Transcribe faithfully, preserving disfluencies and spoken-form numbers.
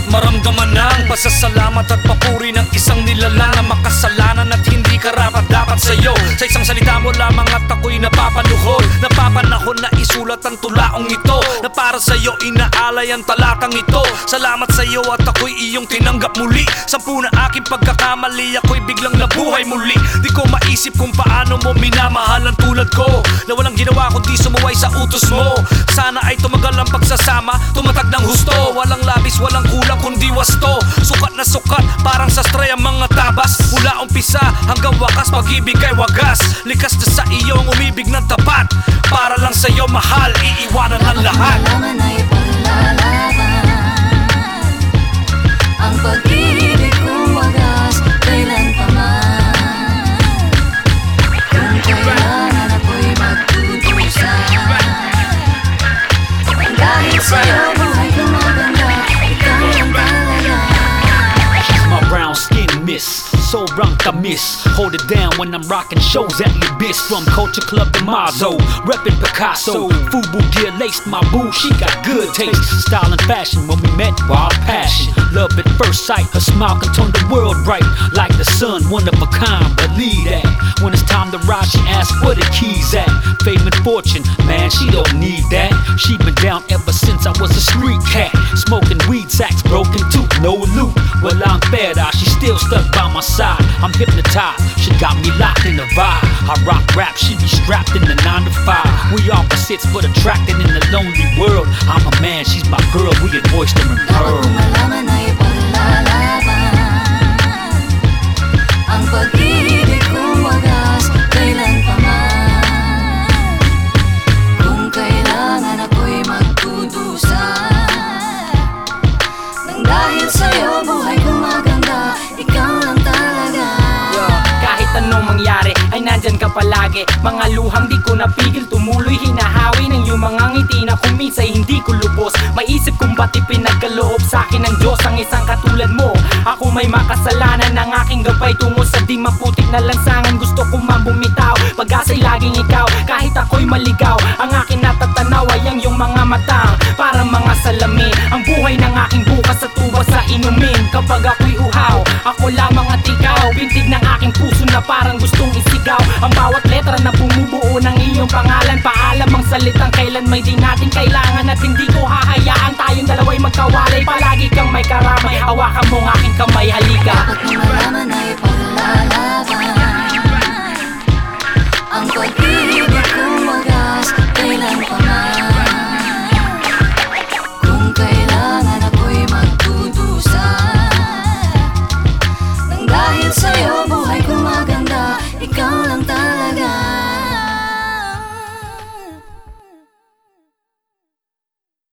maramdaman ng pasasalamat at papuri ng isang nilalang na makasalanan at hindi karapat dapat sa'yo. Sa isang salita mo lamang at ako'y napapaluhod. Napapanahon na isulat ang tulaong ito, na para sa'yo inaalay ang talatang ito. Salamat sa'yo at ako'y iyong tinanggap muli. Sampu na aking pagkakamali, ako'y biglang nabuhay muli. Di ko maisip kung paano mo minamahal ang tulad ko, na walang ginawa kundi sumuway sa utos mo. Sana ay tumagal ang pagsasama, tumatag ng husto. Walang labis, walang kulang kundi wasto. Sukat na sukat, parang sastre ang mga tabas. Mula umpisa hanggang wakas, pag-ibig ay wagas. Likas na sa iyong umibig ng tapat, para lang sa'yo mahal, iiwanan ang lahat. Malaman ay paglalaban ang pag-ibig kong wagas, kailan pa man. Kung kailangan ako'y magtutusan, dahil sa'yo buhay kong maganda, ikaw ang talaga. She's my brown skin miss, sobrang tamis. Hold it down when I'm rocking shows at Libis. From Culture Club to Mazo, reppin' Picasso. Fubu gear laced my boo, she got good taste. Style and fashion, when we met, wild passion. Love at first sight, her smile can turn the world bright. Like the sun, one of a kind, believe that. When it's time to ride, she asks where the keys at. Fame and fortune, man, she don't need that. She been down ever since I was a street cat. Smoking weed sacks, broken tooth, no loot. Well, I'm fair, she still stuck by my side. I'm hypnotized, she got me locked in the vibe. I rock rap, she be strapped in the nine to five. We opposites but attracted in the lonely world. I'm a man, she's my girl, we get oyster and pearl. Dapat kong malaman ay paglalaban ang pag-ibig kong wagas, kailan pa man. Kung kailangan ako'y magtutusan, nang dahil sa'yo buhay kong maganda, ikaw lang talaga. Kahit anong mangyari ay nandyan ka palagi. Mga luhang di ko napigil, tumuloy hinahawi ng iyong mga ngiti na kung minsan hindi ko lubos. Maisip kung ba't ipinagkaloob sa'kin ng Diyos ang isang katulad mo. Ako may makasalanan ng aking gabay tungo sa di maputik na lansangan. Gusto ko man bumitaw, pag-asa'y laging ikaw. Kahit ako'y maligaw, ang aking natatanaw ay ang iyong mga matang parang mga salamin. Ang buhay ng aking bukas sa tuba sa inumin. Kapag ako'y uhaw, ako lamang at ikaw. Bintig ng aking puso na parang gustong isigaw. Ang bawat letra na bumubuo ng iyong pangalan. Paalam ang salitang kailan may di natin kailangan. At hindi ko hahayaan tayong dalawa'y magkawalay. Palagi kang may karamay, hawakan mo ang aking kamay, halika. Dapat kong malaman